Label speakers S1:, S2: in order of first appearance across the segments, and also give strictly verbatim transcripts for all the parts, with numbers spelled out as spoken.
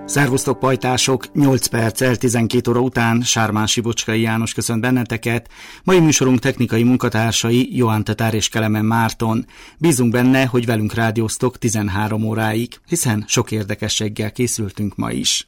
S1: Szervusztok pajtások, nyolc perccel tizenkét óra után Sármán Sibocskai János köszönt benneteket, mai műsorunk technikai munkatársai Johan Tetár és Kelemen Márton. Bízunk benne, hogy velünk rádióztok tizenhárom óráig, hiszen sok érdekességgel készültünk ma is.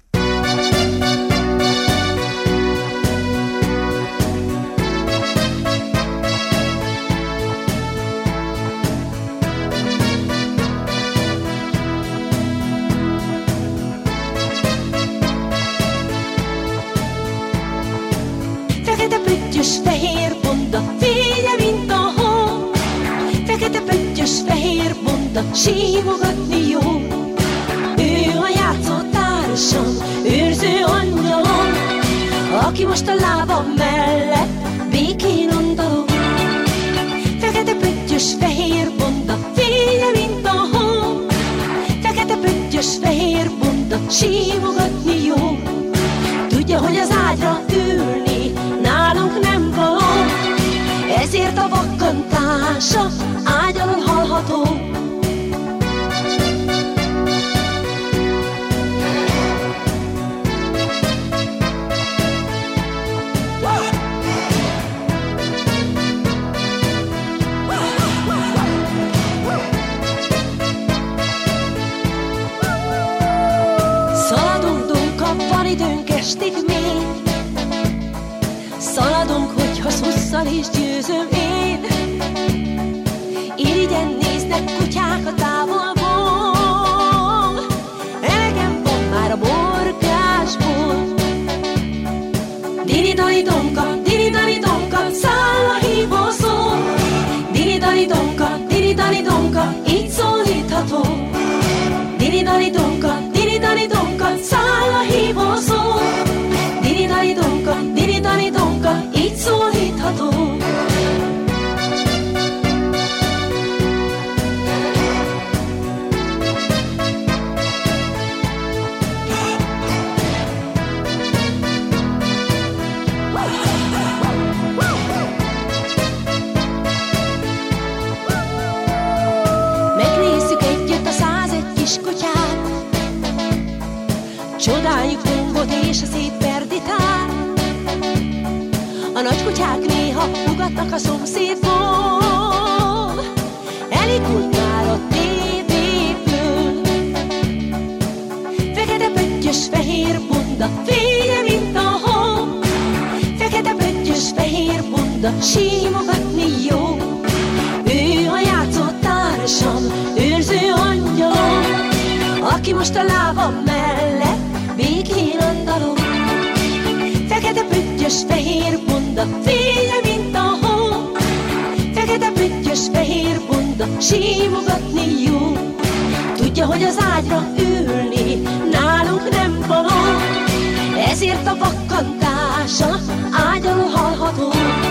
S2: Fehér bunda, fénye, mint a hó. Fekete pöttyös fehér bunda, símogatni jó. Ő a játszótársam, őrző angyalom, aki most a lábam mellett békén andalom. Fekete pöttyös fehér bunda, fénye, mint a hó. Fekete pöttyös fehér bunda, símogatni jó. Tudja, hogy az ágyra ülni nálunk nem való, ezért a vakkantása ágyalon hallható. Szaladunk, Dunka, van időnk estig még. Szaladunk, hogyha szusszal is győzöm én. Irigyen néznek kutyák a távolból, elegem van már a morgásból. Dini-dani donka, dini-dani donka, száll a hívó szó. Dini-dani donka, dini-dani donka, így szólítható. Dini-dani donka, dini-dani donka, száll a hívó szó. Dini-dani donka, dini-dani donka, így szólítható. Megnézzük együtt a százegy kis kutyát, csodáljuk Dumbot és a szép Perditát. A nagy kutyák néha ugatnak a szomszédból, elindult már a tévéből. Fekete pöttyös fehér bunda, fénye, mint a hó. Fekete pöttyös fehér bunda, símogatni jó. Ő a játszótársam, őrző angyalom, aki most a lábam mellett békén andalom. Fekete pöttyös fehér bunda, fénye, mint a hó. Fekete pöttyös fehér bunda, símogatni jó. Tudja, hogy az ágyra ülni nálunk nem való, ezért a vakkantása ágyalon hallható.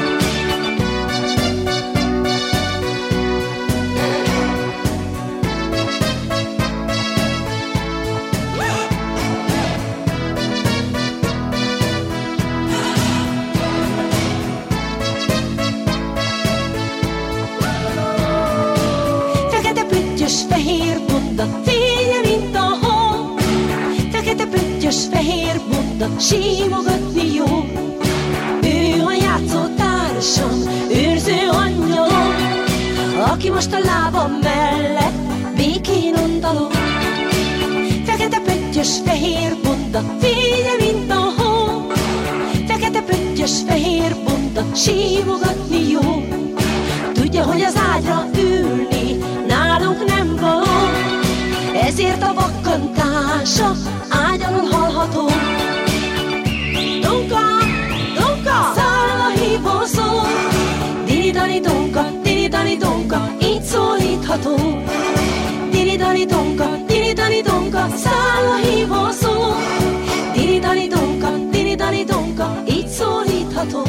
S2: Fehér bunda, fénye, mint a hó. Fekete pöttyös fehér bunda, símogatni jó. Ő a játszótársam, őrző angyalom, aki most a lábam mellett békén andalom. Fekete pöttyös fehér bunda, fénye, mint a hó. Fekete pöttyös fehér bunda, símogatni jó. Tudja, hogy az ágyra ülni nálunk nem való, ezért a vakkantása ágyalon hallható. Donka, donka, száll a hívó szó. Dini-dani donka, dini-dani donka, így szólítható. Dini-dani donka, dini-dani donka, száll a hívó szó. Dini-dani donka, dini-dani donka, így szólítható.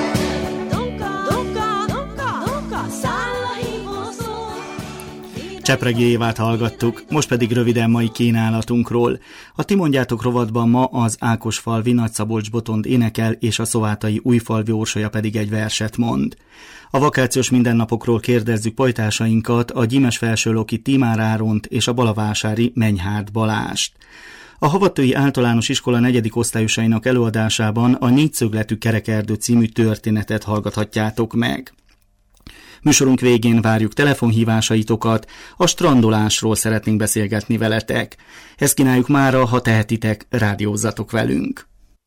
S1: Csepregi Évát hallgattuk, most pedig röviden mai kínálatunkról. A Ti mondjátok rovatban ma az Ákosfalvi Nagyszabolcs-Botond énekel, és a szovátai Újfalvi Orsolya pedig egy verset mond. A vakációs mindennapokról kérdezzük pajtásainkat, a Gyimesfelsőloki Timár Áront és a balavásári Menyhárd Balást. A Havatői Általános Iskola negyedik osztályosainak előadásában a Négyszögletű Kerekerdő című történetet hallgathatjátok meg. Műsorunk végén várjuk telefonhívásaitokat, a strandolásról szeretnénk beszélgetni veletek. Ezt kínáljuk mára, ha tehetitek, rádiózzatok velünk.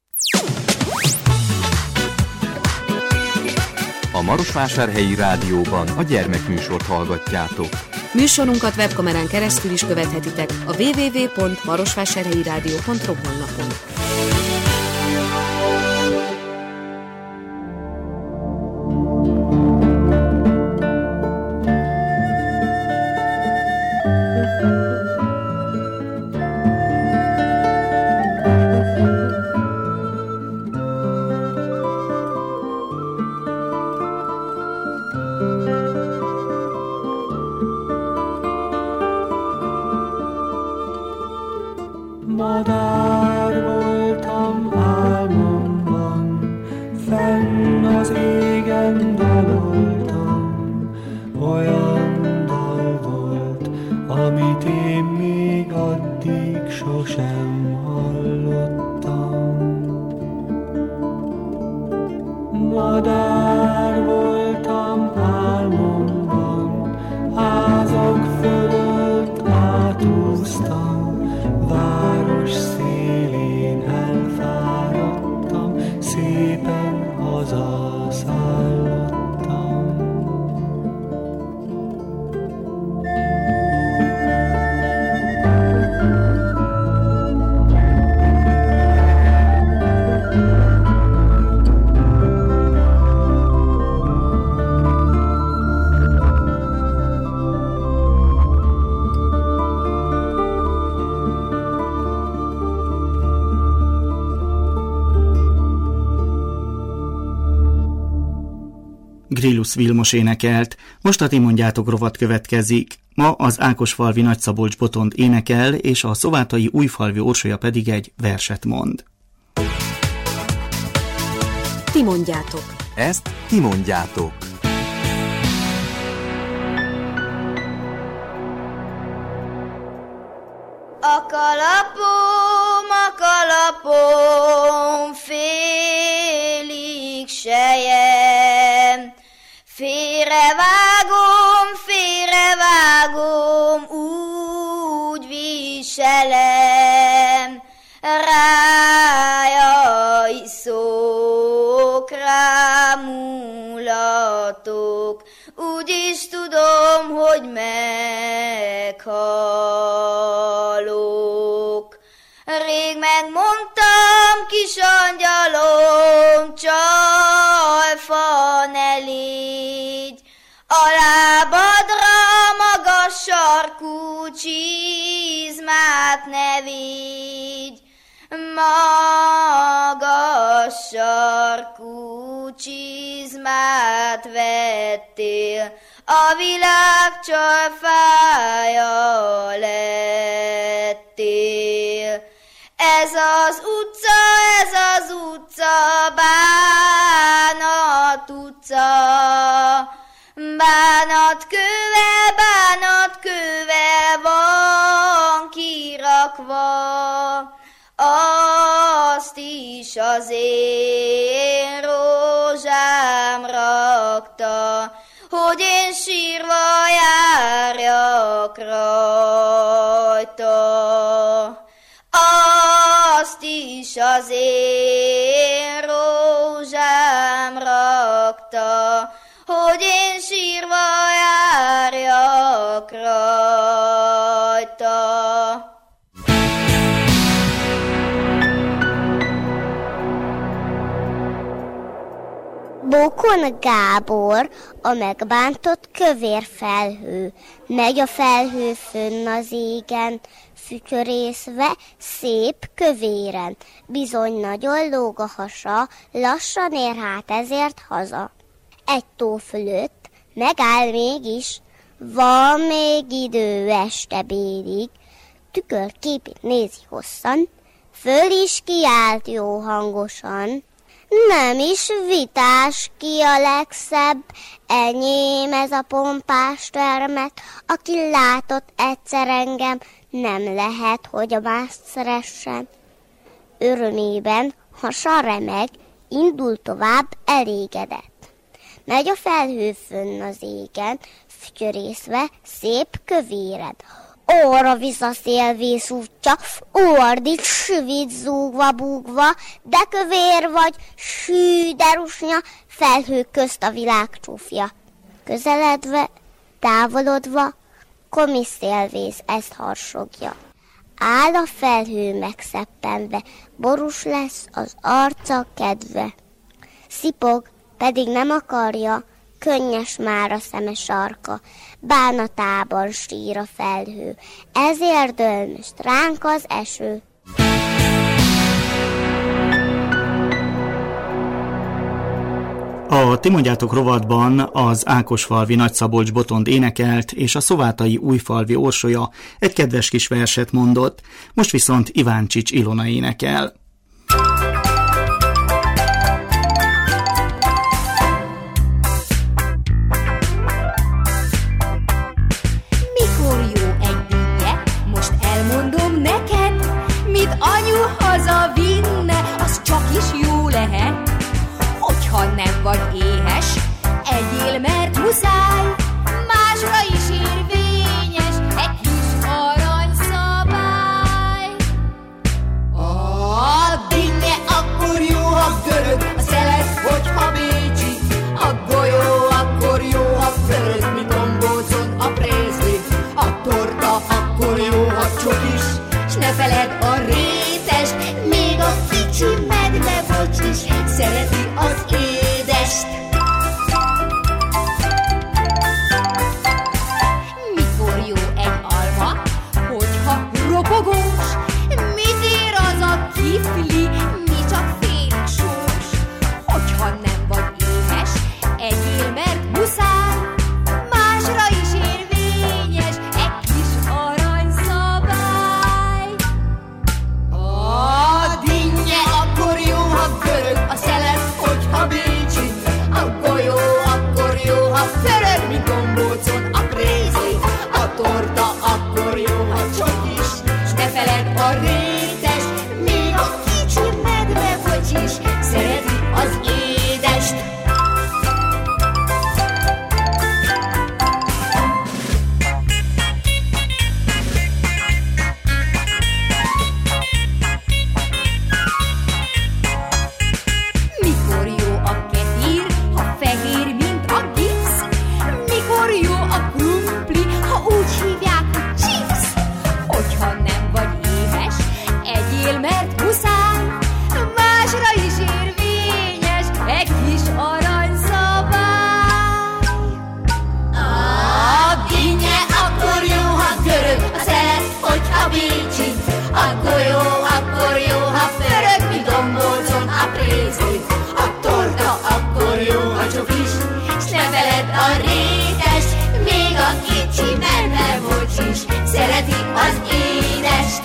S3: A Marosvásárhelyi Rádióban a gyermekműsort hallgatjátok.
S4: Műsorunkat webkamerán keresztül is követhetitek a double-u double-u double-u pont marosvásárhelyi rádió pont ru honlapon.
S5: Madár voltam álmomban, fenn az égen daloltam. Olyan dal volt, amit én még addig sosem hallottam. Madár voltam álmomban, házak fölött átúztam. Város szélén elfáradtam, szépen hazaszállottam.
S1: Grillus Vilmos énekelt, most a Ti mondjátok rovat következik. Ma az Ákosfalvi Nagyszabolcs Botond énekel, és a szovátai Újfalvi Orsolya pedig egy verset mond.
S4: Ti mondjátok.
S3: Ezt ti mondjátok.
S6: A kalapom, a kalapom, félig sejem. Félrevágom, félrevágom, úgy viselem. Rája iszok, rámulatok, úgy is tudom, hogy meghalok. Rég megmondtam, kis angyalom, csalfa ne légy, a lábadra magas sarkú csizmát ne vigy. Magas sarkú csizmát vettél, a világ csalfája lettél. Ez az utca, ez az utca, Bánat utca. Bánatkővel, bánatkővel van kirakva, azt is az én rózsám rakta, hogy én sírva járjak rajta. Azt is az én rózsám rakta, hogy én sírva járjak rajta.
S7: Bókon Gábor, a megbántott kövér felhő. Megy a felhő fönn az égen, fütyörészve, szép kövéren. Bizony nagyon lóg a hasa, lassan ér hát ezért haza. Egy tó fölött megáll mégis, van még idő este bélig. Tükörképét nézi hosszan, föl is kiált jó hangosan. Nem is vitás ki a legszebb, enyém ez a pompás termet, aki látott egyszer engem, nem lehet, hogy a mást szeressen. Örömében, ha sarremeg, indul tovább elégedett. Megy a felhő fönn az égen, fütyörészve, szép kövéren. Óra visszaszélvész útja, ordít, süvít, zúgva, búgva, de kövér vagy, sű, de rusnya, felhő közt a világ csúfja. Közeledve, távolodva, komiszélvész ezt harsogja. Áll a felhő megszeppenve, borús lesz az arca kedve. Szipog, pedig nem akarja, könnyes már a szeme sarka, bánatában sír a felhő, ezért dől most ránk az eső.
S1: A Ti mondjátok rovatban az Ákosfalvi Nagyszabolcs Botond énekelt, és a szovátai Újfalvi Orsolya egy kedves kis verset mondott, most viszont Iváncsics Ilona énekel.
S8: Mikor jó egy dinnye, most elmondom neked, mit anyu haza vinne, az csak is jó lehet. Hogyha nem vagy éhes, egyél, mert muszáj, másra is érvényes egy kis aranyszabály. A dinnye akkor jó, ha görög, a szelet, hogyha bécsi, a golyó akkor jó, ha pörög, mint gombócon a prészli, a torta akkor jó, ha csokis, s ne feledd a rétest, még a kicsi medve bocs is szereti az édest. Mikor jó egy alma, hogyha ropogós, mit ér az a kifli, mi csak félig sós. Hogyha nem vagy éhes, egyél, mert muszáj, másra is érvényes egy kis aranyszabály. A dinnye akkor jó, ha görög, a szelet, hogyha bécsi, a golyó akkor jó, ha pörög, mint gombócon a prézli, a torta akkor jó, ha csokis, s ne feledd a rétest, még a kicsi medve bocsis szereti az édest. Mikor jó a ketír, ha fehér, mint a gipsz? Mikor jó a krumpli, ha úgy hívják, hogy chips? Hogyha nem vagy éhes, egyél, mert muszáj, másra is érvényes egy kis aranyszabály. A dinnye akkor jó, ha görög, a szelet, hogyha bécsi, a golyó akkor jó, ha pörög, mint gombócon a prészli, a torta akkor jó, ha csokis, s ne feledd a rétest, még a kicsi medve bocs is szereti az édest.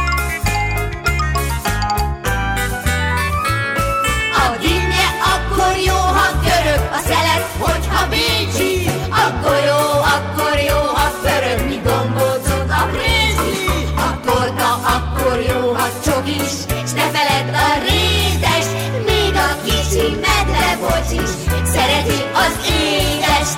S8: A dinnye akkor jó, ha görög, a szelet, hogyha bécsi, a golyó akkor jó, ha pörög, mint gombócon a prészli, a torta akkor jó, ha csokis, s ne feledd a rétest, még a kicsi medve bocs is szereti az édest.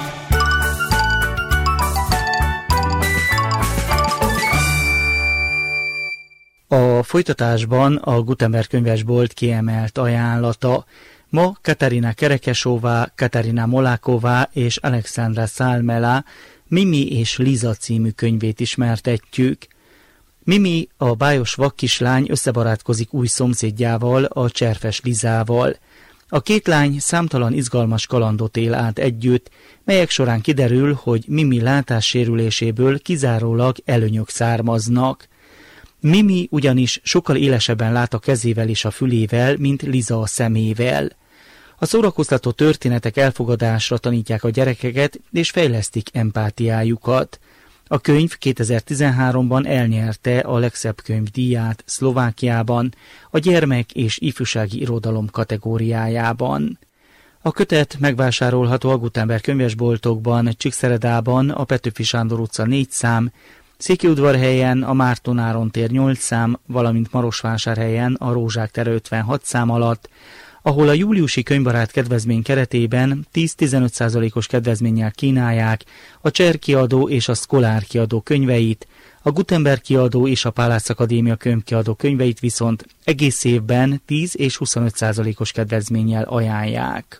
S1: A folytatásban a Gutenberg könyvesbolt kiemelt ajánlata. Ma Katarina Kerekesová, Katarina Moláková és Alexandra Salmela Mimi és Liza című könyvét ismertetjük. Mimi, a bájos vakkislány összebarátkozik új szomszédjával, a cserfes Lizával. A két lány számtalan izgalmas kalandot él át együtt, melyek során kiderül, hogy Mimi látássérüléséből kizárólag előnyök származnak. Mimi ugyanis sokkal élesebben lát a kezével és a fülével, mint Liza a szemével. A szórakoztató történetek elfogadásra tanítják a gyerekeket, és fejlesztik empátiájukat. A könyv kétezer-tizenháromban elnyerte a legszebb könyv díját Szlovákiában, a gyermek- és ifjúsági irodalom kategóriájában. A kötet megvásárolható a Gutenberg könyvesboltokban, Csíkszeredában, a Petőfi Sándor utca négy szám, Székelyudvarhelyen a Márton Áron tér nyolc szám, valamint Marosvásárhelyen a Rózsák tere ötvenhat szám alatt, ahol a júliusi könyvbarát kedvezmény keretében tíz-tizenöt százalékos kedvezménnyel kínálják a Cser kiadó és a Szkolár kiadó könyveit, a Gutenberg kiadó és a Pálász Akadémia könyvkiadó könyveit viszont egész évben tíz és huszonöt százalékos kedvezménnyel ajánlják.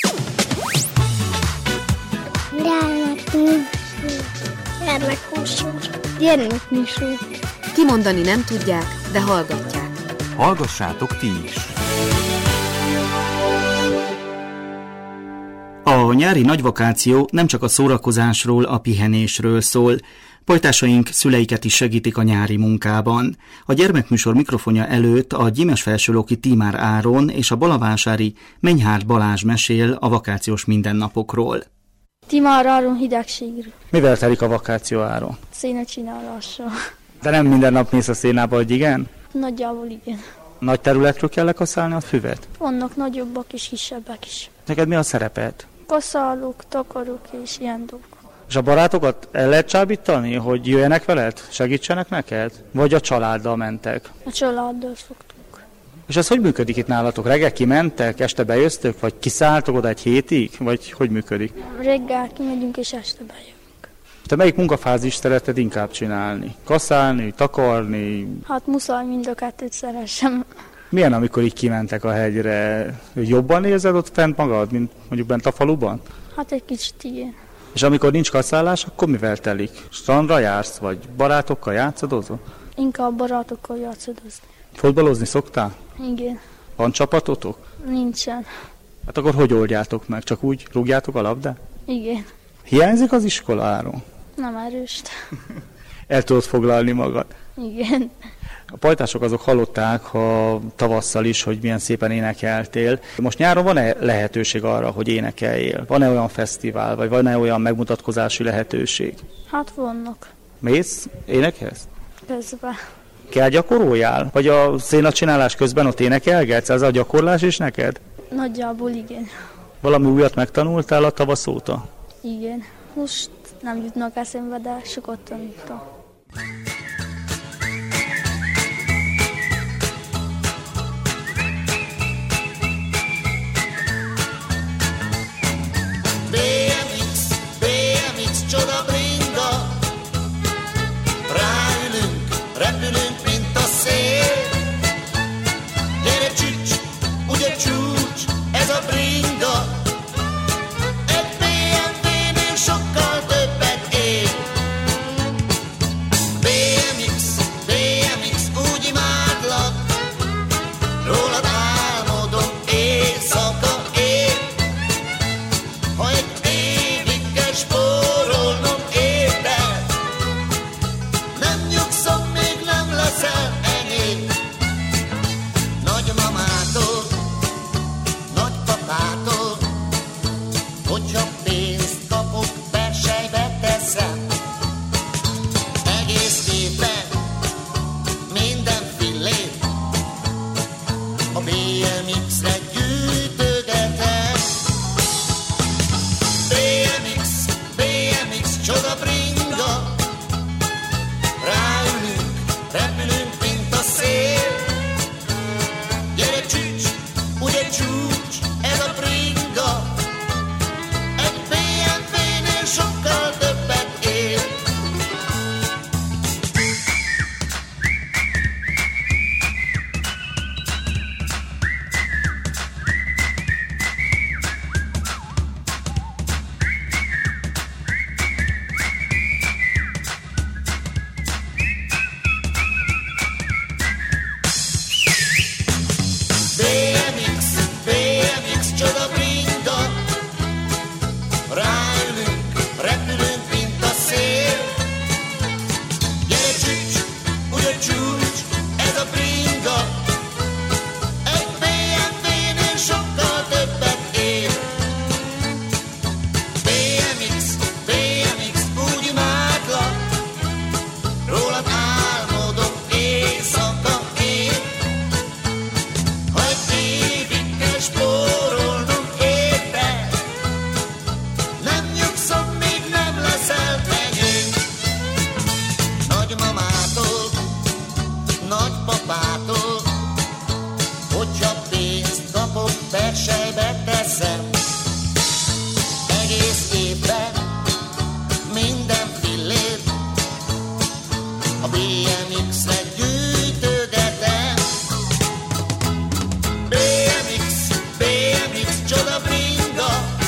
S7: Gyermekműsor. Gyermekműsor.
S4: Kimondani nem tudják, de hallgatják.
S3: Hallgassátok ti is!
S1: A nyári nagyvakáció nem csak a szórakozásról, a pihenésről szól. Pajtásaink szüleiket is segítik a nyári munkában. A gyermekműsor mikrofonja előtt a Gyimesfelsőlóki Tímár Áron és a balavásári Menyhárt Balázs mesél a vakációs mindennapokról.
S9: Tímár Áron hidegségről.
S1: Mivel telik a vakáció, Áron?
S9: Széna csinálással.
S1: De nem minden nap mész a szénába, hogy igen?
S9: Nagyjából igen.
S1: Nagy területről kell lekaszálni a füvet?
S9: Vannak nagyobbak és kisebbek is.
S1: Neked mi a szereped?
S9: Kaszálok, takarok és ilyen dolgok.
S1: És a barátokat el lehet csábítani, hogy jöjjenek veled, segítsenek neked? Vagy a családdal mentek?
S9: A családdal szoktunk.
S1: És ez hogy működik itt nálatok? Reggel kimentek, este bejöztök, vagy kiszálltok oda egy hétig? Vagy hogy működik?
S9: Reggel kimegyünk és este bejövünk.
S1: Te melyik munkafázist szereted inkább csinálni? Kaszálni, takarni?
S9: Hát muszáj mind a kettőt szeressem.
S1: Milyen, amikor így kimentek a hegyre? Jobban érzed ott fent magad, mint mondjuk bent a faluban?
S9: Hát egy kicsit igen.
S1: És amikor nincs kaszálás, akkor mivel telik? Strandra jársz, vagy barátokkal játszadozol?
S9: Inkább barátokkal játszadozni.
S1: Fotbalozni szoktál?
S9: Igen.
S1: Van csapatotok?
S9: Nincsen.
S1: Hát akkor hogy oldjátok meg? Csak úgy rúgjátok a labdát?
S9: Igen.
S1: Hiányzik az iskoláról?
S9: Nem erőst.
S1: El tudod foglalni magad?
S9: Igen.
S1: A pajtások azok hallották ha tavasszal is, hogy milyen szépen énekeltél. Most nyáron van-e lehetőség arra, hogy énekeljél? Van-e olyan fesztivál, vagy van-e olyan megmutatkozási lehetőség?
S9: Hát vannak.
S1: Mész? Énekelsz?
S9: Közben.
S1: Kell gyakoroljál? Vagy a szénacsinálás közben ott énekelgetsz? Ez a gyakorlás is neked?
S9: Nagyjából igen.
S1: Valami újat megtanultál a tavasz óta?
S9: Igen. Most nem jutnak eszembe, de sokat tanultam.
S8: bé em iksz, bé em iksz csoda bringa, ráülünk, repülünk, mint a szél. Gyere csücs, ugye csúcs, ez a bringa, egy bé em vé-nél sokkal többet ér. bé em iksz, bé em iksz, úgy imádlak, rólad álmodom éjszaka ér. Ha egy évig kell spórolnom érted, nem nyugszom, még nem leszel enyém. Nagymamától, nagypapától, hogyha pénzt kapok, persejbe teszem. Egész évben minden fillét a bé em iksz-re gyűjtögetem. bé em iksz, bé em iksz, csoda bringa, ráülünk, repülünk, mint a szél. Gyere csücs, ugye csúcs, ez a bringa, egy bé em vé-nél sokkal többet ér.
S10: hogyha pénzt kapok, persejbe teszem. Egész évben minden fillért a bé em iksz-re gyűjtögetem. bé em iksz, bé em iksz, csoda bringa,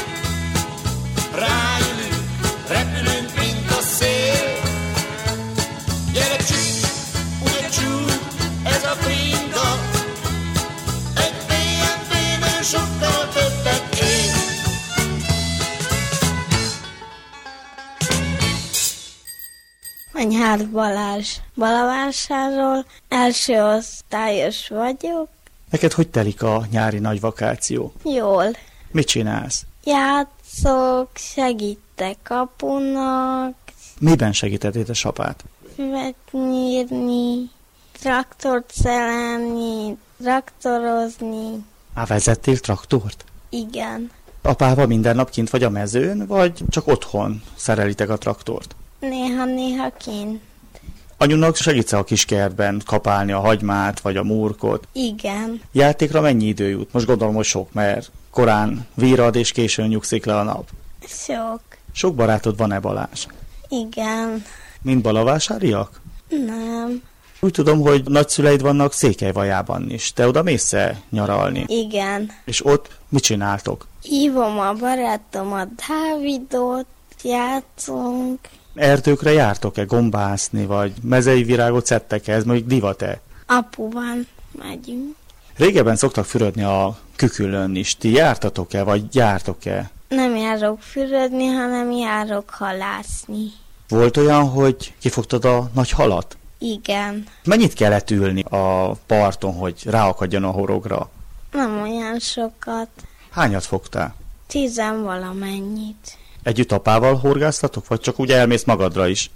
S10: ráülünk, repülünk, mint a szél. Gyere csüss, ugye csúgy, ez a bringa, egy bé em vé-nél sokkal többet ér.
S9: Menyhárt Balázs. Balavásáról első osztályos vagyok.
S1: Neked hogy telik a nyári nagy vakáció?
S9: Jól.
S1: Mit csinálsz?
S9: Játszok, segítek apunak,
S1: Miben segíted édesapát?
S9: füvet nyírni, traktort szerelni, traktorozni.
S1: Már vezettél traktort?
S9: Igen.
S1: Apával minden nap kint vagy a mezőn, vagy csak otthon szerelitek a traktort?
S9: Néha-néha kint.
S1: Anyunak segítsz a kiskertben kapálni a hagymát, vagy a murkot?
S9: Igen.
S1: Játékra mennyi idő jut? Most gondolom, hogy sok, mert korán virrad és későn nyugszik le a nap.
S9: Sok.
S1: Sok barátod van-e, Balázs?
S9: Igen.
S1: Mind balavásáriak?
S9: Nem.
S1: Úgy tudom, hogy nagyszüleid vannak Székelyvajában is. Te oda mész-e nyaralni?
S9: Igen.
S1: És ott mit csináltok?
S9: Hívom a barátomat, Dávidot, játszunk.
S1: Erdőkre jártok-e gombászni, vagy mezei virágot szedtek-e? Ez mondjuk divat-e?
S9: Apuval megyünk.
S1: Régebben szoktak fürödni a kükülön is. Ti jártatok-e, vagy jártok-e?
S9: Nem járok fürödni, hanem járok halászni.
S1: Volt olyan, hogy kifogtad a nagy halat?
S9: Igen.
S1: Mennyit kellett ülni a parton, hogy ráakadjon a horogra?
S9: Nem olyan sokat.
S1: Hányat fogtál?
S9: Tizen valamennyit.
S1: Együtt apával horgáztatok, vagy csak úgy elmész magadra is?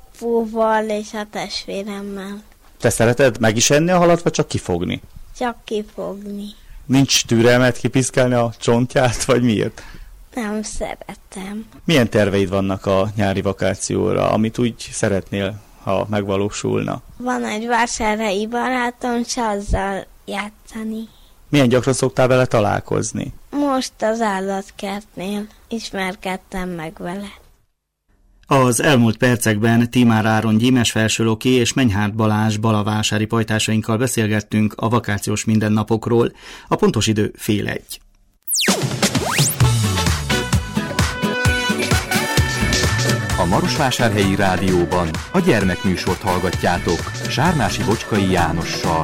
S9: Apuval és a testvéremmel.
S1: Te szereted meg is enni a halat, vagy csak kifogni?
S9: Csak kifogni.
S1: Nincs türelmet kipiszkálni a csontját, vagy miért?
S9: Nem szeretem.
S1: Milyen terveid vannak a nyári vakációra, amit úgy szeretnél, ha megvalósulna?
S9: Van egy vásárhelyi barátom, s azzal játszani.
S1: Milyen gyakran szoktál vele találkozni?
S9: Most az állatkertnél ismerkedtem meg vele.
S1: Az elmúlt percekben Timár Áron Gyímes Felsőloki és Menyhárt Balázs balavásári pajtásainkkal beszélgettünk a vakációs mindennapokról. A pontos idő fél egy.
S3: A Marosvásárhelyi Rádióban a gyermekműsort hallgatjátok Sármási Bocskai Jánossal.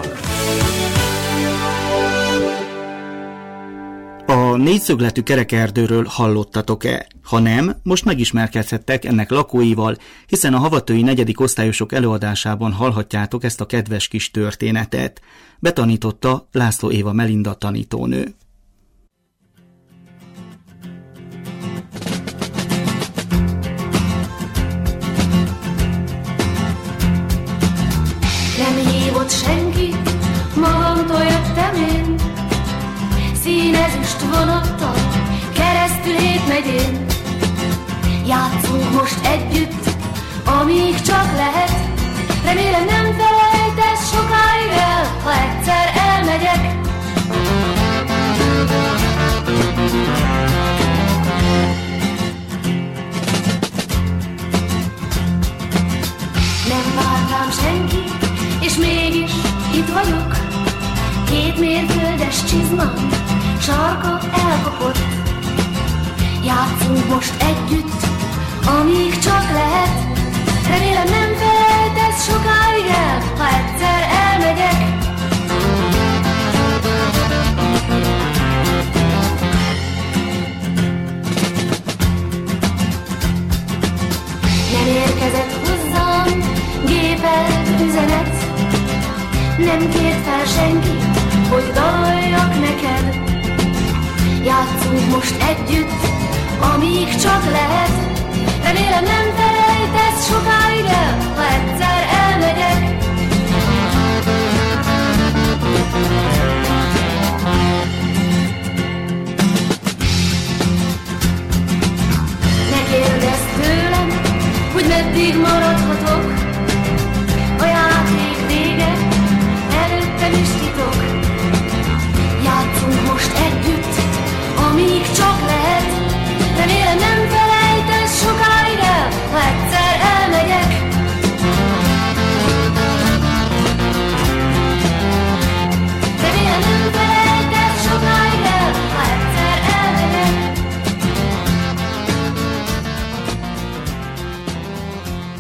S1: A négyszögletű kerekerdőről hallottatok-e? Ha nem, most megismerkedhettek ennek lakóival, hiszen a havatői negyedik osztályosok előadásában hallhatjátok ezt a kedves kis történetet. Betanította László Éva Melinda tanítónő.
S2: Nem hívott senki, magamtól jöttem én. Színezüst vonattal, keresztül hét megyén. Játszunk most együtt, amíg csak lehet. Remélem nem felejtesz sokáig el, ha egyszer elmegyek. Nem vár rám senki, és mégis itt vagyok. Két mérföldes csizmám, sarka elkapott. Játszunk most együtt, amíg csak lehet. Remélem nem felejtesz sokáig el, ha egyszer elmegyek. Nem érkezett hozzám gépelt üzenet. Nem kért fel senki, hogy daloljak neked. Játszunk most együtt, amíg csak lehet. Remélem nem felejtesz sokáig el, ha egyszer elmegyek. Ne kérdezz tőlem, hogy meddig maradhatok. A játék vége, előttem is titok.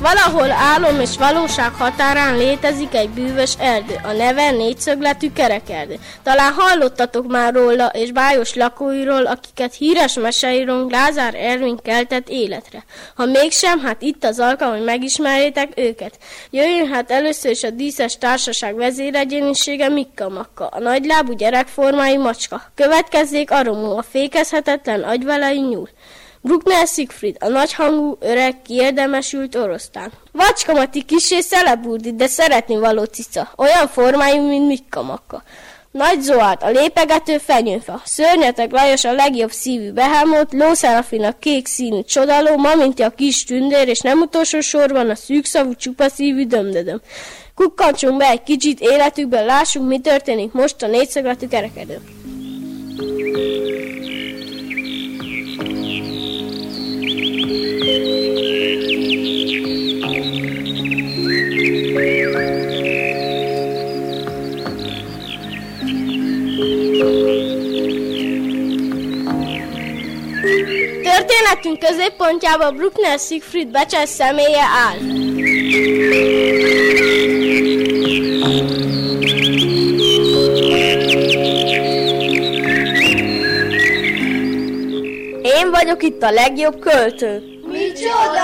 S9: Valahol álom és valóság határán létezik egy bűvös erdő, a neve négyszögletű kerekerdő. Talán hallottatok már róla és bájos lakóiról, akiket híres meseírónk Lázár Ervin keltett életre. Ha mégsem, hát itt az alkalom, hogy megismerjétek őket. Jöjjön hát először is a díszes társaság vezéregyénisége Mikka Makka, a nagylábú gyerekformájú macska. Következzék a Romó, a fékezhetetlen agyvelejű nyúl. Bruckner Siegfried, a nagyhangú, öreg, kiérdemesült oroszlán. Vacskamati kissé szeleburdi, de szeretni való cica, olyan formájú, mint Mikka Makka. Nagy Zoát, a lépegető fenyőfa, Szörnyeteg Lajos, a legjobb szívű Behemoth, Lószerafin, a kék színű csodaló, Maminti, a kis tündér, és nem utolsó sorban a szűkszavú csupa szívű Dömdödöm. Kukkantsunk be egy kicsit életükben, lássuk, mi történik most a négyszögletű kerekerdőn. Történetünk középpontjában Bruckner Siegfried becses személye áll. Én vagyok itt a legjobb költő.
S6: Micsoda?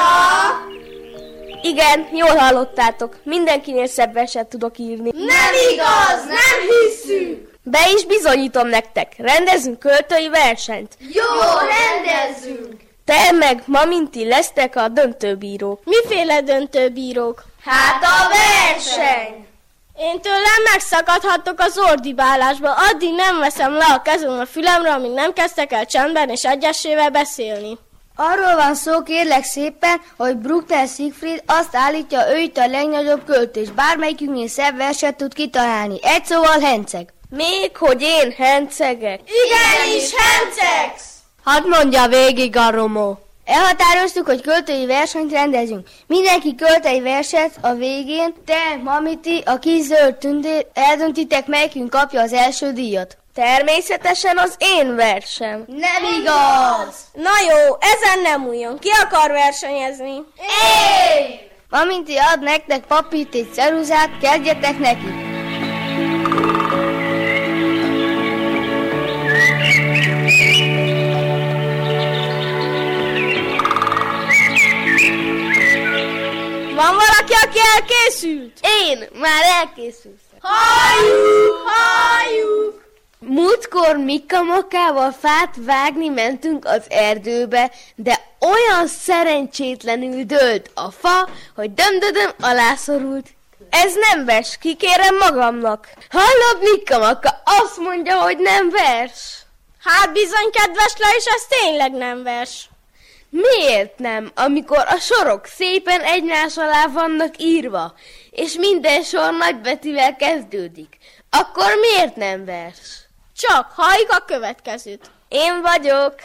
S9: Igen, jól hallottátok. Mindenkinél szebb verset tudok írni.
S6: Nem igaz, nem hisszük!
S9: Be is bizonyítom nektek. Rendezünk költői versenyt.
S6: Jó, rendezzünk!
S9: Te meg Maminti lesztek a döntőbírók. Miféle döntőbírók?
S6: Hát a verseny!
S9: Én tőlem megszakadhattok az ordibálásba. Addig nem veszem le a kezem a fülemre, amíg nem kezdtek el csendben és egyesével beszélni.
S11: Arról van szó, kérlek szépen, hogy Bruckner Siegfried azt állítja, ő itt a legnagyobb költő, és bármelyikünknél szebb verset tud kitalálni. Egy szóval henceg.
S9: Még hogy én hencegek?
S6: Igenis, hencegsz!
S9: Hadd mondja végig a Romó.
S11: Elhatároztuk, hogy költői versenyt rendezünk. Mindenki költ egy verset a végén, te, Mamiti, a kis zöld tündér, eldöntitek, melyikünk kapja az első díjat.
S9: Természetesen az én versem.
S6: Nem igaz!
S9: Na jó, ezen nem újjon. Ki akar versenyezni?
S6: Én!
S11: Mamiti ad nektek papírt és ceruzát, kezdjetek neki.
S9: Van valaki, aki elkészült?
S11: Én, már elkészült.
S6: Halljuk, halljuk!
S11: Múltkor Mikka Makkával fát vágni mentünk az erdőbe, de olyan szerencsétlenül dőlt a fa, hogy Dömdödöm alászorult.
S9: Ez nem vers, kikérem magamnak.
S11: Hallod, Mikka Makka, azt mondja, hogy nem vers.
S9: Hát bizony, kedves Lajos, ez tényleg nem vers.
S11: Miért nem, amikor a sorok szépen egymás alá vannak írva, és minden sor nagybetűvel kezdődik? Akkor miért nem vers?
S9: Csak halljuk a következőt. Én vagyok.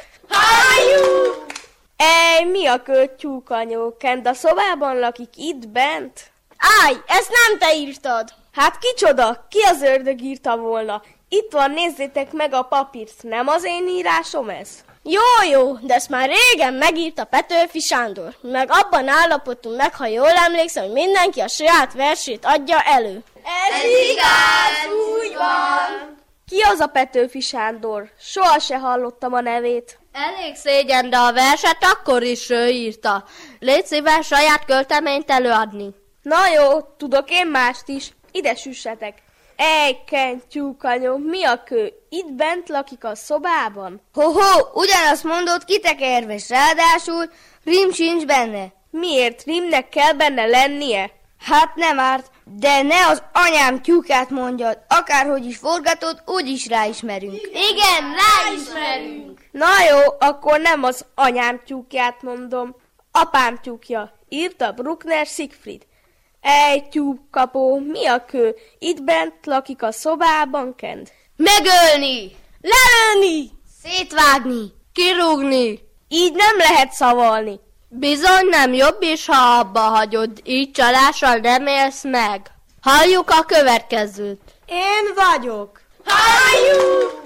S6: Halljuk!
S9: Ej, mi a költyúkanyó? Kend a szobában lakik itt bent? Állj, ezt nem te írtad. Hát kicsoda? Ki az ördög írta volna? Itt van, nézzétek meg a papírt. Nem az én írásom ez? Jó, jó, de ezt már régen megírta Petőfi Sándor. Meg abban állapodtunk meg, ha jól emlékszem, hogy mindenki a saját versét adja elő.
S6: Ez igaz, úgy van.
S9: Ki az a Petőfi Sándor? Soha se hallottam a nevét.
S12: Elég szégyen, de a verset akkor is ő írta. Légy szíves saját költeményt előadni.
S9: Na jó, tudok én mást is. Ide süssetek. Ej, kentyúkanyó, mi a kő? Itt bent lakik a szobában?
S11: Ho-ho, ugyanazt mondod, kitekerves, ráadásul rím sincs benne.
S9: Miért? Rímnek kell benne lennie?
S11: Hát nem árt, de ne az anyám tyúkát mondjad. Akárhogy is forgatod, úgyis ráismerünk.
S6: Igen, ráismerünk.
S9: Na jó, akkor nem az anyám tyúkját mondom. Apám tyúkja. Írta Bruckner Siegfried. Ej, tyúkkapó, mi a kő? Itt bent lakik a szobában, Kend.
S12: Megölni!
S9: Lelőni!
S11: Szétvágni!
S12: Kirúgni!
S9: Így nem lehet szavalni.
S12: Bizony nem jobb is, ha abba hagyod, így csalással nem élsz meg. Halljuk a következőt.
S9: Én vagyok.
S6: Halljuk!
S9: De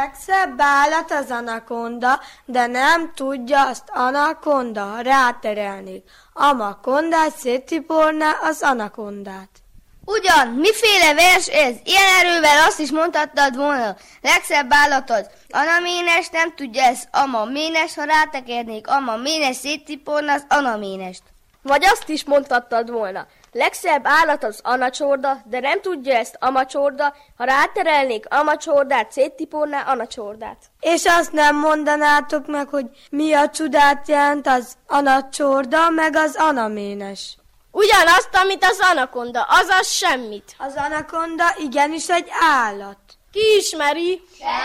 S13: legszebb állat az anakonda, de nem tudja azt anakonda, ha ráterelnék. Amakondát széttiporná az anakondát.
S6: Ugyan, miféle vers ez? Ilyen erővel azt is mondhattad volna. Legszebb állat az anaménes, nem tudja ez ama ménes, ha rátekernék ama ménes, széttiporná az anaménest.
S9: Vagy azt is mondhattad volna. Legszebb állat az anacsorda, de nem tudja ezt amacsorda, ha ráterelnék amacsordát, széttiporná anacsordát.
S13: És azt nem mondanátok meg, hogy mi a csodát jelent az anacsorda, meg az anaménes.
S9: Ugyanazt, amit az anakonda, azaz semmit.
S13: Az anakonda igenis egy állat.
S9: Ki ismeri?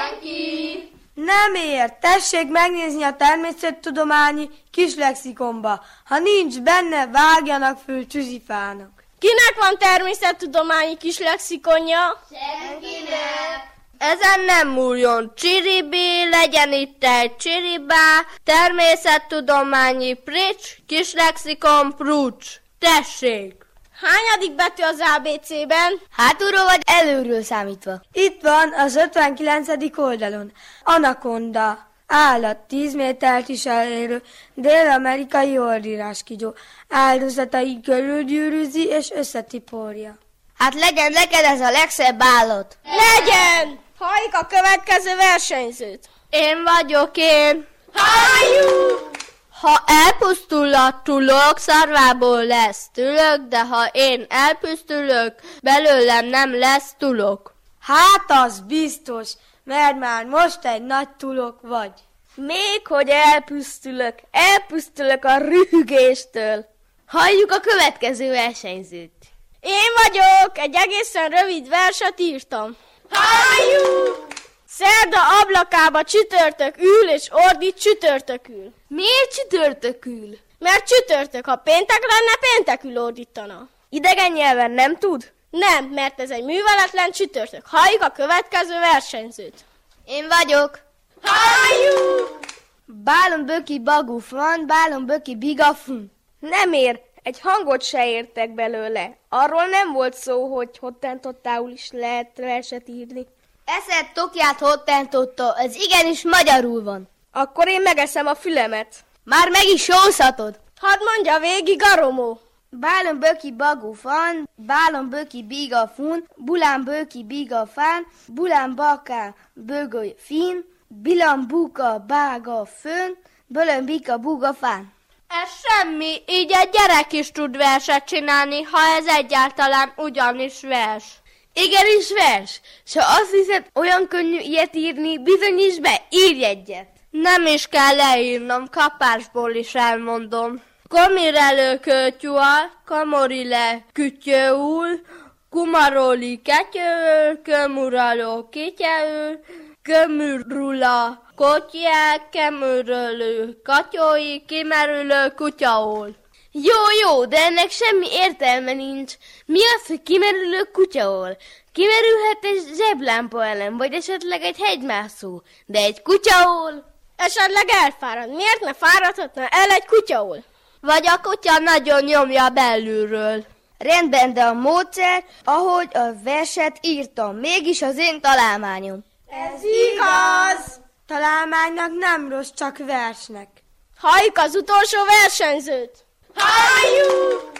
S12: Senki.
S13: Nem ér, tessék megnézni a természettudományi kislexikonba. Ha nincs benne, vágjanak föl csüzifának.
S9: Kinek van természettudományi kislexikonja?
S12: Senkinek. Ezen nem múljon csiribé, legyen itt egy csiribá, természettudományi prics, kislexikon prucs. Tessék!
S9: Hányadik betű az á bé cében?
S6: Hátulról vagy előről számítva?
S13: Itt van az ötvenkilencedik oldalon. Anakonda, állat, tíz métert is elérő, dél-amerikai ordíráskígyó. Áldozatai körülgyűrűzi és összetiporja.
S6: Hát legyen neked ez a legszebb állat.
S9: Legyen! Halljuk a következő versenyzőt.
S12: Én vagyok én.
S9: Halljuk!
S12: Ha elpusztul a tulok, szarvából lesz tülök, de ha én elpusztulok, belőlem nem lesz tulok.
S13: Hát az biztos, mert már most egy nagy tulok vagy.
S9: Még hogy elpusztulok, elpusztulok a rühögéstől.
S11: Halljuk a következő versenyzőt.
S9: Én vagyok, egy egészen rövid verset írtam. Halljuk! Szerda ablakába csütörtök ül, és ordít csütörtökül.
S11: Miért csütörtökül?
S9: Mert csütörtök, ha péntek lenne, péntekül ordítana.
S11: Idegen nyelven nem tud?
S9: Nem, mert ez egy műveletlen csütörtök. Halljuk a következő versenyzőt.
S6: Én vagyok.
S9: Halljuk!
S11: Bálom böki baguf van, bálom böki bigafun. Nem ér, egy hangot se értek belőle. Arról nem volt szó, hogy hottentottául is lehet verset írni.
S6: Eszed tokját hottentotta, ez igenis magyarul van.
S11: Akkor én megeszem a fülemet.
S6: Már meg is józhatod.
S9: Hadd mondja végig a romó.
S11: Bálom böki bagufan, bálom böki bigafun, bulán böki bigafán, bulán bakán bögöly fin, bilan buka bága fön, bölön bika bugafán.
S12: Ez semmi, így egy gyerek is tud verset csinálni, ha ez egyáltalán ugyanis vers.
S11: Igenis vers, s ha azt hiszed, olyan könnyű ilyet írni, bizonyíts be, írj egyet.
S12: Nem is kell leírnom, kapásból is elmondom. Komirelő kötyúal, kamorile kütyőul, kumaroli ketyőül, kömuraló kityeül, kömürula kotyják, kemürölő katyói, kimerülő kutyaól.
S11: Jó, jó, de ennek semmi értelme nincs. Mi az, hogy kimerülő kutyaól? Kimerülhet egy zseblámpa ellen, vagy esetleg egy hegymászó, de egy kutyaól?
S9: Esetleg elfárad. Miért ne fáradhatna el egy kutyaól?
S12: Vagy a kutya nagyon nyomja belülről.
S6: Rendben, de a módszer, ahogy a verset írtam, mégis az én találmányom.
S13: Ez igaz! Találmánynak nem rossz, csak versnek.
S9: Halljuk az utolsó versenyzőt! Halljuk!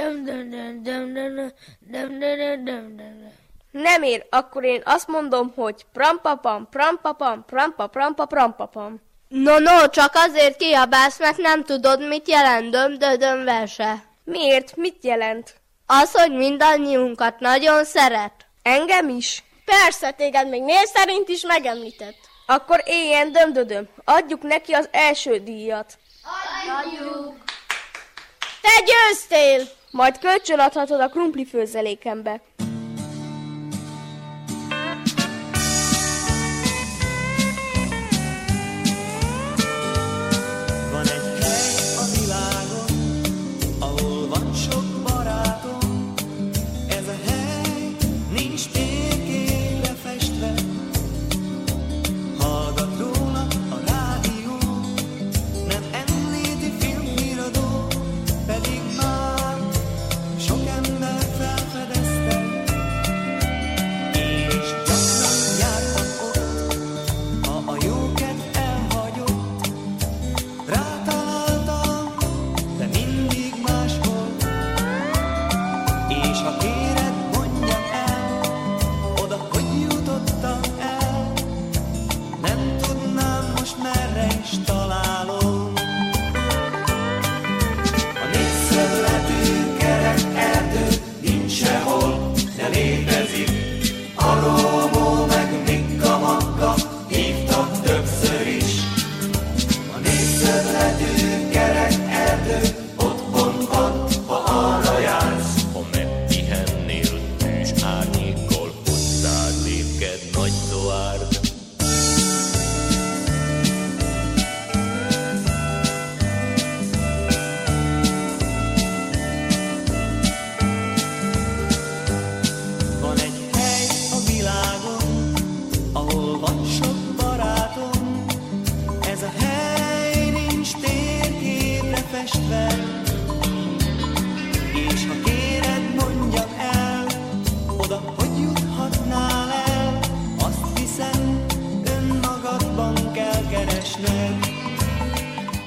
S11: Nem ér, akkor én azt mondom, hogy prampapam, prampapam, prampa, prampa, prampapam.
S12: No, no, csak azért kiabálsz, mert nem tudod, mit jelent döm-dödöm verse.
S11: Miért? Mit jelent?
S12: Az, hogy mindannyiunkat nagyon szeret.
S11: Engem is?
S9: Persze, téged még név szerint is megemlített.
S11: Akkor éljen döm-dödöm. Adjuk neki az első díjat.
S12: Adjuk!
S9: Te győztél!
S11: Majd kölcsönadhatod a krumpli főzelékembe.
S5: Van egy hely a világon, ahol van sok barátom. Ez a hely nincs térképre festve. Hallgat róla a rádió, nem említi filmiradó, pedig már sok ember felfedezte.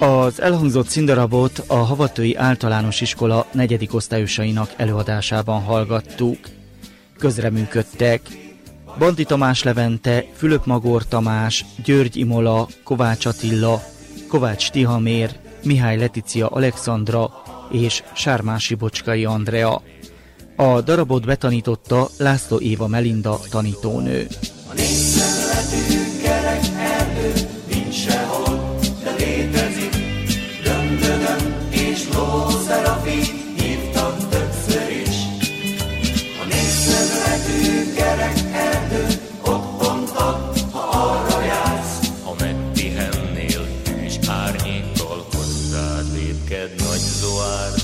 S1: Az elhangzott színdarabot a Havatői Általános Iskola negyedik osztályosainak előadásában hallgattuk. Közreműködtek Bandi Tamás Levente, Fülöp-Magor Tamás, György Imola, Kovács Attila, Kovács Tihamér, Mihály Leticia Alexandra és Sármási Bocskai Andrea. A darabot betanította László Éva Melinda tanítónő.
S5: A négyszemletű kerek erdő nincs sehol, de létezik. Döndönöm és Lószerafi hívtak többször is. A négyszemletű kerek erdő otthont ad, ha arra jársz.
S14: Ha megpihennél, és árnyékkal hozzád lépked nagy zoárd.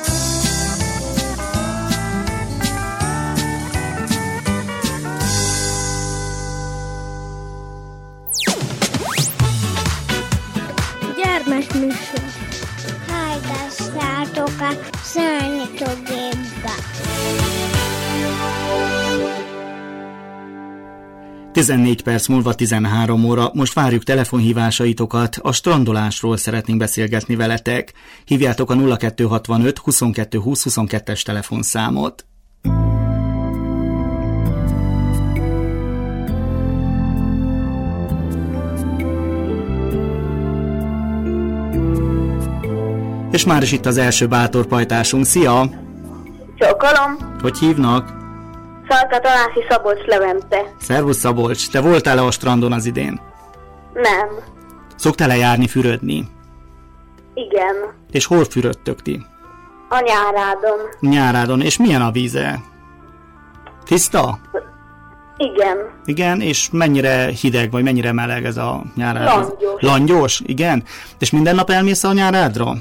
S7: Gyermekműsor. Hallgassátok a Szörnyetőgépbe.
S1: tizennégy perc múlva tizenhárom óra, most várjuk telefonhívásaitokat, a strandolásról szeretnénk beszélgetni veletek. Hívjátok a nulla kettő hatvanöt huszonkettő húsz huszonkettes telefonszámot. És már is itt az első bátorpajtásunk. Szia!
S15: Csókolom!
S1: Hogy hívnak?
S15: Szalka Tanási Szabolcs Levente.
S1: Szervusz Szabolcs, te voltál-e a strandon az idén?
S15: Nem.
S1: Szoktál-e járni fürödni?
S15: Igen.
S1: És hol fürödtök ti?
S15: A Nyárádon.
S1: Nyárádon. És milyen a víze? Tiszta?
S15: Igen.
S1: Igen, és mennyire hideg, vagy mennyire meleg ez a Nyárád?
S15: Langyos.
S1: Langyos? Igen. És minden nap elmész a Nyárádra?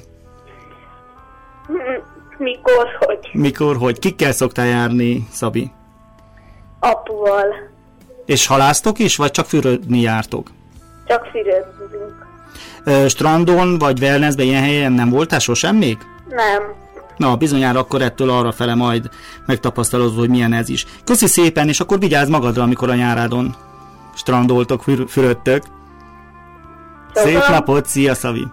S15: Mikor, hogy?
S1: Mikor, hogy? Kikkel szoktál járni, Szabi?
S15: Apuval.
S1: És halásztok is, vagy csak fürödni jártok?
S15: Csak fürödünk.
S1: Ö, strandon, vagy wellnessben, ilyen helyen nem voltál sosem még?
S15: Nem.
S1: Na, bizonyára akkor ettől arrafele majd megtapasztalod, hogy milyen ez is. Köszi szépen, és akkor vigyázz magadra, amikor a Nyárádon strandoltok, für- fürödtök.
S15: Köszönöm.
S1: Szép napot, szia, Szavi!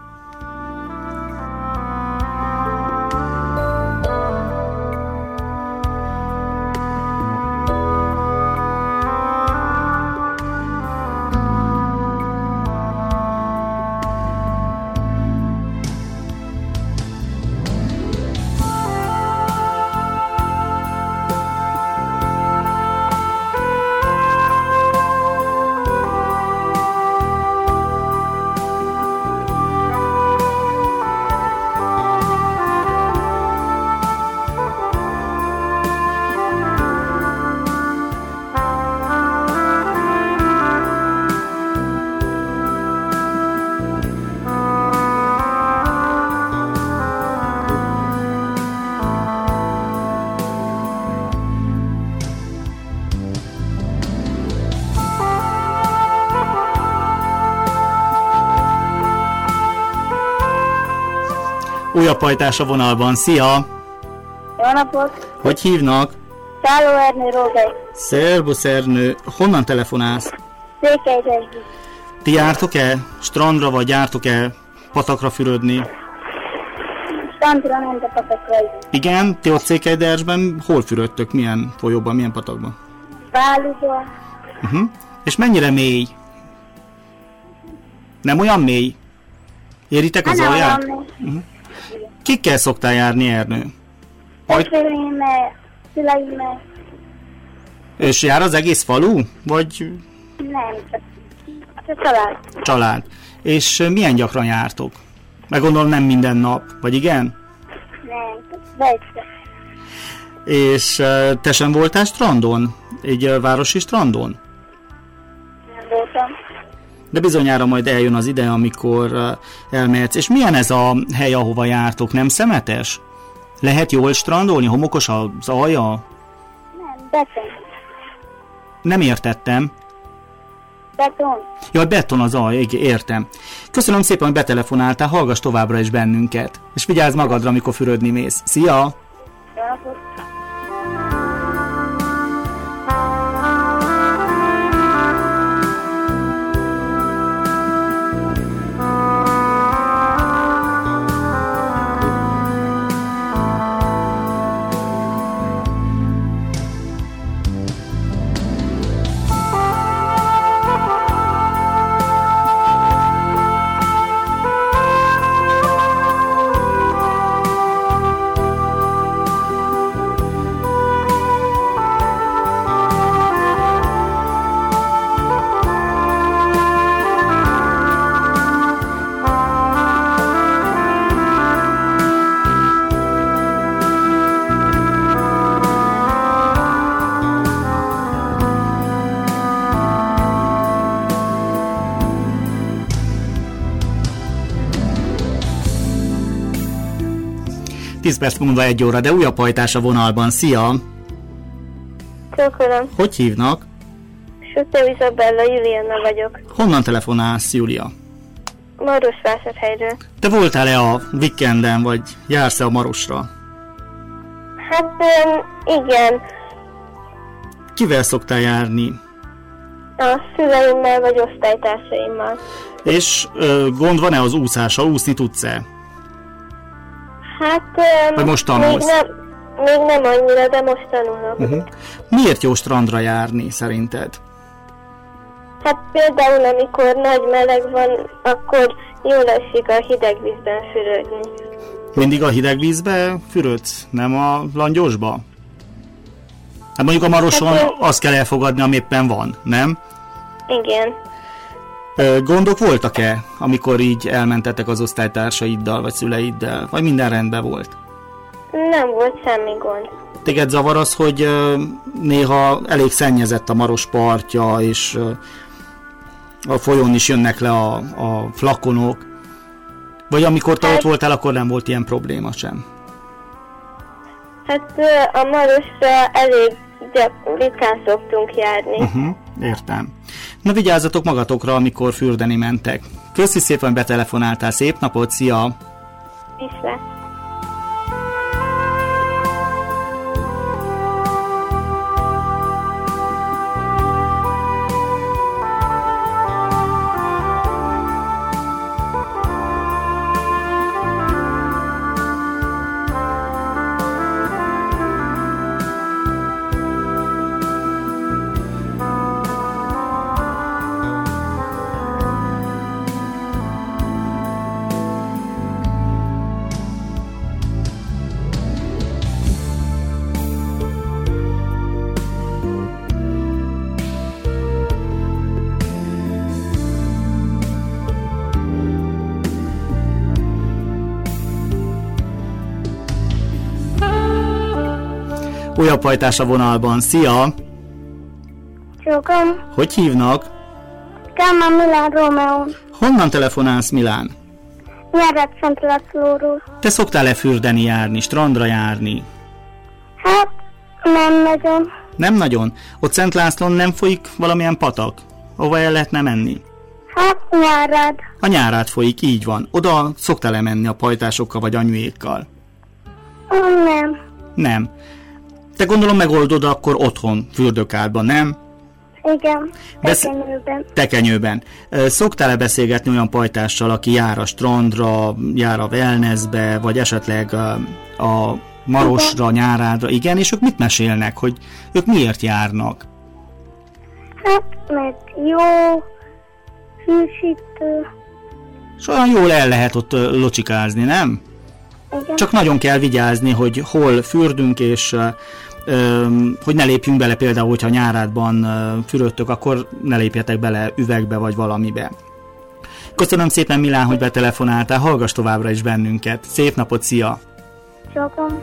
S1: Újabb pajtás a vonalban. Szia!
S15: Jó napot!
S1: Hogy hívnak?
S15: Szálló Ernő Rózsai.
S1: Szervusz Ernő. Honnan telefonálsz?
S15: Székelyföldi.
S1: Ti jártok-e strandra, vagy jártok-e patakra fürödni?
S15: Strandra, ment a patakra.
S1: Igen? Ti ott Székelydersben hol fürödtök? Milyen folyóban, milyen patakban?
S15: Váluba.
S1: Uh-huh. És mennyire mély? Nem olyan mély? Éritek az alját? Uh-huh. Kikkel szoktál járni, Ernő?
S15: Testvéreimmel, szüleimmel.
S1: És jár az egész falu? Vagy
S15: Nem, csak a család.
S1: család? És milyen gyakran jártok? Meg gondolom nem minden nap, vagy igen?
S15: Nem, de egyszer.
S1: És te sem voltál strandon? Egy városi strandon?
S15: Nem voltam.
S1: De bizonyára majd eljön az ide, amikor elmehetsz. És milyen ez a hely, ahova jártok? Nem szemetes? Lehet jól strandolni? Homokos az alja?
S15: Nem, beton.
S1: Nem értettem.
S15: Beton.
S1: Jaj, beton az alja, értem. Köszönöm szépen, hogy betelefonáltál, hallgass továbbra is bennünket. És vigyázz magadra, amikor fürödni mész. Szia!
S15: Jó napot.
S1: tíz perc múlva egy óra, de újabb hajtás a vonalban. Szia!
S16: Csókolom.
S1: Hogy hívnak?
S16: Sütő Izabella, Juliana vagyok.
S1: Honnan telefonálsz, Júlia?
S16: Marosvásárhelyről.
S1: Te voltál-e a weekenden, vagy jársz-e a Marosra?
S16: Hát igen.
S1: Kivel szoktál járni?
S16: A szüleimmel vagy osztálytársaimmal.
S1: És ö, gond van-e az úszással? Úszni tudsz-e?
S16: Hát
S1: vagy most
S16: még
S1: tanulsz?
S16: nem, még nem annyira, de most tanulok.
S1: Uh-huh. Miért jó strandra járni szerinted?
S16: Hát például amikor nagy meleg van, akkor jól esik a hideg vízben fürödni.
S1: Mindig a hideg vízbe fürödsz, nem a langyosba? Hát mondjuk a Maroson hát én... azt kell elfogadni, ami éppen van, nem?
S16: Igen.
S1: Gondok voltak-e, amikor így elmentetek az osztálytársaiddal, vagy szüleiddel? Vagy minden rendben volt?
S16: Nem volt semmi gond.
S1: Téged zavar az, hogy néha elég szennyezett a Maros partja, és a folyón is jönnek le a, a flakonok? Vagy amikor te hát... ott voltál, akkor nem volt ilyen probléma sem?
S16: Hát a Marosra elég ritkán szoktunk járni.
S1: Uh-huh, értem. Na vigyázzatok magatokra, amikor fürdeni mentek. Köszi szépen, betelefonáltál, szép napot, szia!
S16: Viszlát!
S1: Újabb hajtás a vonalban. Szia!
S15: Csókom.
S1: Hogy hívnak?
S15: Kálmán Milán Rómeó.
S1: Honnan telefonálsz, Milán?
S15: Nyárat Szent Lászlóról.
S1: Te szoktál-e fürdeni járni, strandra járni?
S15: Hát, nem nagyon.
S1: Nem nagyon? Ott Szent Lászlón nem folyik valamilyen patak? Hova el lehetne menni?
S15: Hát, Nyárád.
S1: A Nyárád folyik, így van. Oda szoktál-e menni a pajtásokkal vagy anyuékkal?
S15: Nem.
S1: Nem. Te gondolom megoldod akkor otthon, fürdőkádban, nem?
S15: Igen,
S1: Besz-
S15: tekenyőben.
S1: Tekenyőben. Szoktál-e beszélgetni olyan pajtással, aki jár a strandra, jár a wellnessbe, vagy esetleg a, a Marosra, igen. Nyárádra? Igen, és ők mit mesélnek, hogy ők miért járnak?
S15: Hát, mert jó, hűsítő.
S1: És olyan jól el lehet ott locsikázni, nem?
S15: Igen.
S1: Csak nagyon kell vigyázni, hogy hol fürdünk, és ö, hogy ne lépjünk bele, például, hogyha Nyárádban fürödtök, akkor ne lépjetek bele üvegbe vagy valamibe. Köszönöm szépen, Milán, hogy betelefonáltál, hallgass továbbra is bennünket. Szép napot, szia!
S15: Csókom.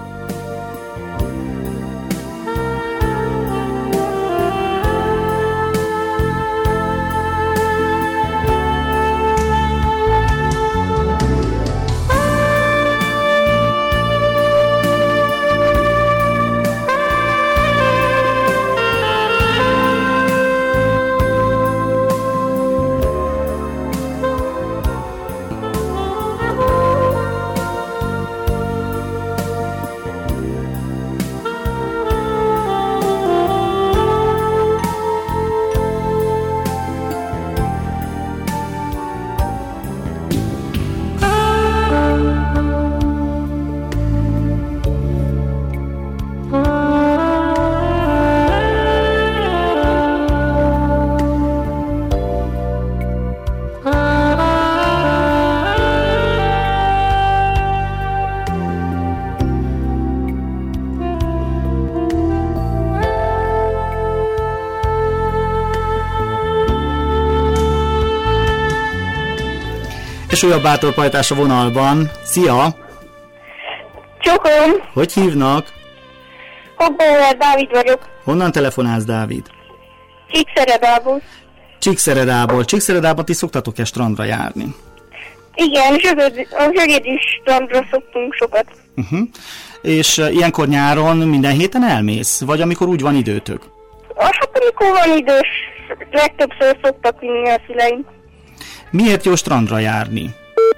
S1: És újabb bátorpajtás a vonalban. Szia!
S15: Csókolom!
S1: Hogy hívnak?
S15: Hobbauer Dávid vagyok.
S1: Honnan telefonálsz, Dávid?
S15: Csíkszeredából.
S1: Csíkszeredából. Csíkszeredában ti szoktatok-e strandra járni?
S15: Igen, zsögöd, a Zsögedi strandra szoktunk sokat.
S1: Uh-huh. És uh, ilyenkor nyáron minden héten elmész? Vagy amikor úgy van időtök?
S15: Hát amikor van idős, legtöbbször szoktak vinni a szüleim.
S1: Miért jó strandra járni?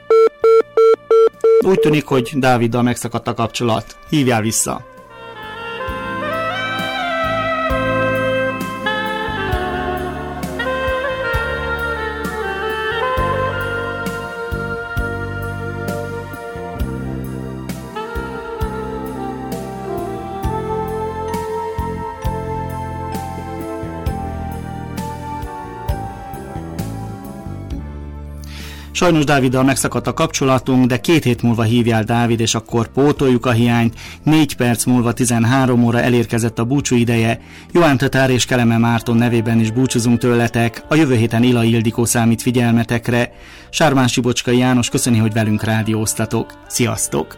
S1: Úgy tűnik, hogy Dáviddal megszakadt a kapcsolat. Hívjál vissza! Sajnos Dáviddal megszakadt a kapcsolatunk, de két hét múlva hívjál, Dávid, és akkor pótoljuk a hiányt. Négy perc múlva tizenhárom óra elérkezett a búcsú ideje. Joán Tatár és Kelemen Márton nevében is búcsúzunk tőletek. A jövő héten Ila Ildikó számít figyelmetekre. Sármán Sibocskai János köszöni, hogy velünk rádióztatok. Sziasztok!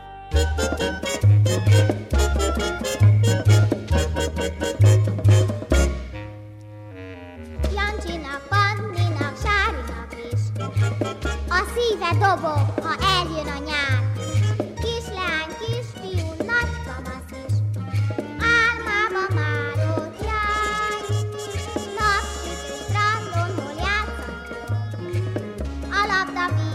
S17: Dobog, ha eljön a nyár. Kislány, kisfiú, nagy kamasz is álmába már ott jár. Napsütő strandon, hol játszani jó, a labda